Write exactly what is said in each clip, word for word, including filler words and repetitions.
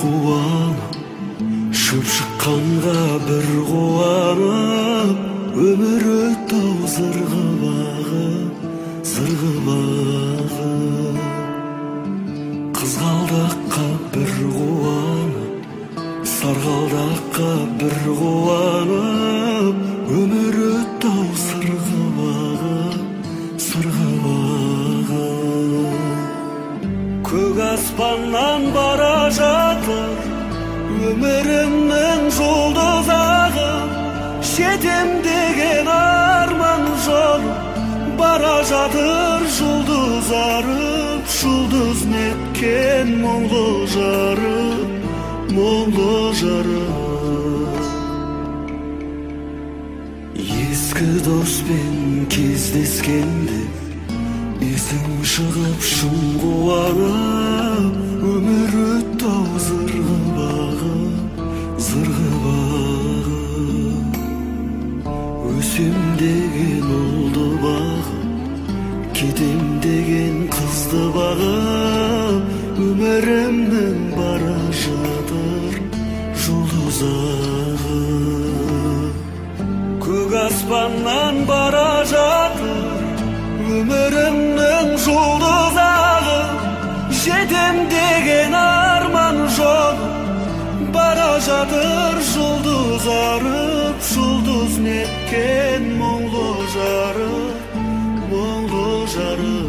қуанып, шөп шыққанға бір қуанып, өмір өтті ау зырғып ағып, зырғып ағып. Қызғалдаққа бір қуанып, сарғалдаққа бір қуанып, өмір өтті ау сырғып ағып, сырғып ағып. Көк аспаннан бара жатыр өмірімнің жұлдызағы, жетем деген арман жолы, бара жатыр жұлдыз арып, жұлдыз неткен мұңлы жарып, мұңлы жарып. Ескі доспен кездескенде есім шығып шын қуанып, өмір өтті ау зырғып ағып, зырғып ағып. Өсем деген ұлды бағып, кетем деген қызды бағып, өмірімнің бара жатыр жұлдыз ағып. Көк аспаннан бара жатыр өмірімнің жұлдызағы, жетем деген арман жолы, бара жатыр жұлдыз арып, жұлдыз неткен мұңлы жарып, мұңлы жарып.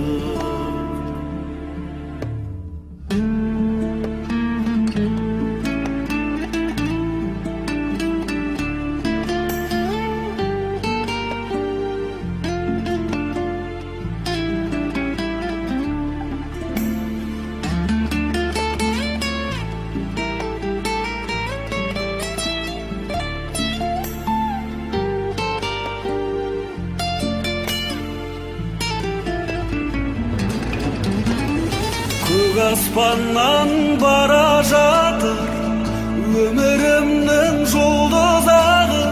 Көк аспаннан бара жатыр өмірімнің жұлдызағы,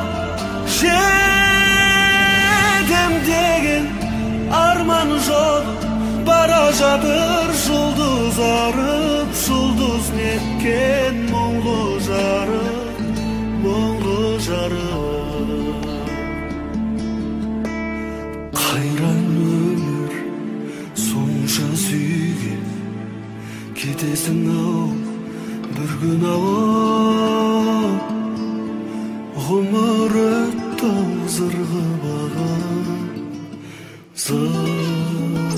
жетем деген арман жолы, бара жатыр жұлдыз арып, жұлдыз неткен мұңлы жарып, мұңлы жарып. Қайран өмір сонша сүйген, кетесің ау бір күн ау, ғұмыр өтті ау зырғып ағып, зырғып